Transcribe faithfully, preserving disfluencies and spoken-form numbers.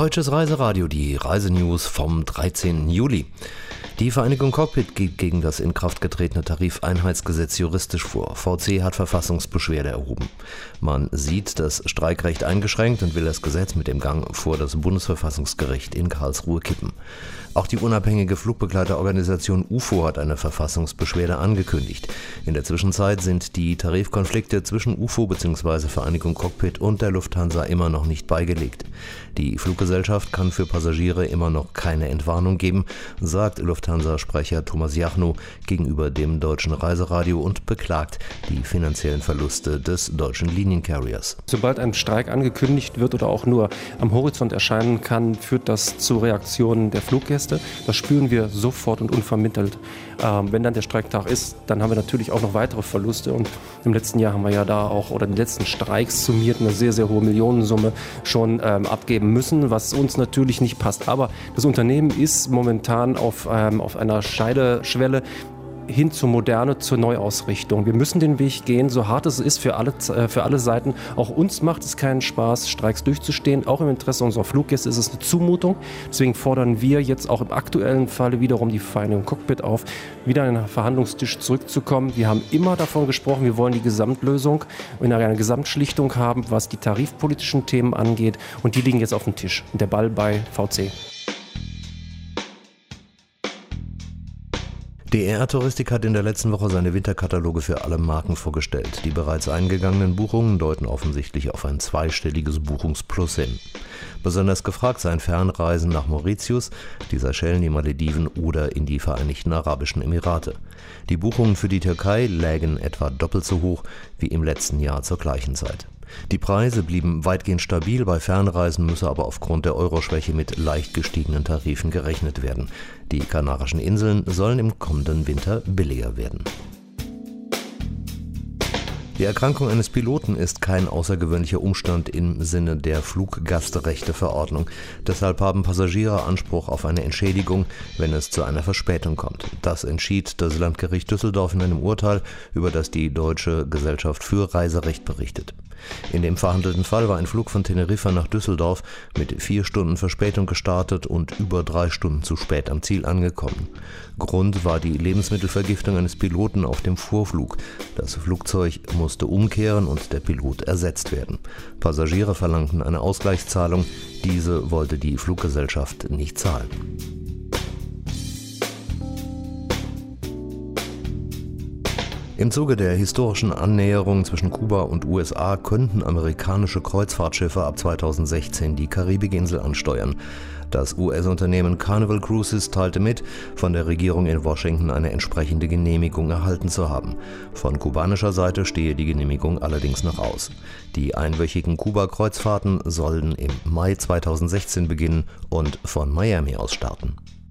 Deutsches Reiseradio, die Reisenews vom dreizehnten Juli. Die Vereinigung Cockpit geht gegen das in Kraft getretene Tarifeinheitsgesetz juristisch vor. V C hat Verfassungsbeschwerde erhoben. Man sieht das Streikrecht eingeschränkt und will das Gesetz mit dem Gang vor das Bundesverfassungsgericht in Karlsruhe kippen. Auch die unabhängige Flugbegleiterorganisation U F O hat eine Verfassungsbeschwerde angekündigt. In der Zwischenzeit sind die Tarifkonflikte zwischen U F O bzw. Vereinigung Cockpit und der Lufthansa immer noch nicht beigelegt. Die Fluggesellschaft kann für Passagiere immer noch keine Entwarnung geben, sagt Lufthansa-Sprecher Thomas Jachnow gegenüber dem Deutschen Reiseradio und beklagt die finanziellen Verluste des deutschen Liniencarriers. Sobald ein Streik angekündigt wird oder auch nur am Horizont erscheinen kann, führt das zu Reaktionen der Fluggäste. Das spüren wir sofort und unvermittelt. Ähm, wenn dann der Streiktag ist, dann haben wir natürlich auch noch weitere Verluste. Und im letzten Jahr haben wir ja da auch, oder die letzten Streiks summiert, eine sehr, sehr hohe Millionensumme schon ähm, abgeben müssen, was uns natürlich nicht passt. Aber das Unternehmen ist momentan auf, ähm, auf einer Scheideschwelle hin zur Moderne, zur Neuausrichtung. Wir müssen den Weg gehen, so hart es ist für alle, für alle Seiten. Auch uns macht es keinen Spaß, Streiks durchzustehen. Auch im Interesse unserer Fluggäste ist es eine Zumutung. Deswegen fordern wir jetzt auch im aktuellen Falle wiederum die Vereinigung Cockpit auf, wieder an den Verhandlungstisch zurückzukommen. Wir haben immer davon gesprochen, wir wollen die Gesamtlösung und eine Gesamtschlichtung haben, was die tarifpolitischen Themen angeht. Und die liegen jetzt auf dem Tisch. Der Ball bei V C. D R Touristik hat in der letzten Woche seine Winterkataloge für alle Marken vorgestellt. Die bereits eingegangenen Buchungen deuten offensichtlich auf ein zweistelliges Buchungsplus hin. Besonders gefragt seien Fernreisen nach Mauritius, die Seychellen, die Malediven oder in die Vereinigten Arabischen Emirate. Die Buchungen für die Türkei lägen etwa doppelt so hoch wie im letzten Jahr zur gleichen Zeit. Die Preise blieben weitgehend stabil, bei Fernreisen müsse aber aufgrund der Euroschwäche mit leicht gestiegenen Tarifen gerechnet werden. Die Kanarischen Inseln sollen im kommenden Winter billiger werden. Die Erkrankung eines Piloten ist kein außergewöhnlicher Umstand im Sinne der Fluggastrechteverordnung. Deshalb haben Passagiere Anspruch auf eine Entschädigung, wenn es zu einer Verspätung kommt. Das entschied das Landgericht Düsseldorf in einem Urteil, über das die Deutsche Gesellschaft für Reiserecht berichtet. In dem verhandelten Fall war ein Flug von Teneriffa nach Düsseldorf mit vier Stunden Verspätung gestartet und über drei Stunden zu spät am Ziel angekommen. Grund war die Lebensmittelvergiftung eines Piloten auf dem Vorflug. Das Flugzeug musste umkehren und der Pilot ersetzt werden. Passagiere verlangten eine Ausgleichszahlung, diese wollte die Fluggesellschaft nicht zahlen. Im Zuge der historischen Annäherung zwischen Kuba und U S A könnten amerikanische Kreuzfahrtschiffe ab zweitausendsechzehn die Karibikinsel ansteuern. Das U S-Unternehmen Carnival Cruises teilte mit, von der Regierung in Washington eine entsprechende Genehmigung erhalten zu haben. Von kubanischer Seite stehe die Genehmigung allerdings noch aus. Die einwöchigen Kuba-Kreuzfahrten sollen im Mai zweitausendsechzehn beginnen und von Miami aus starten.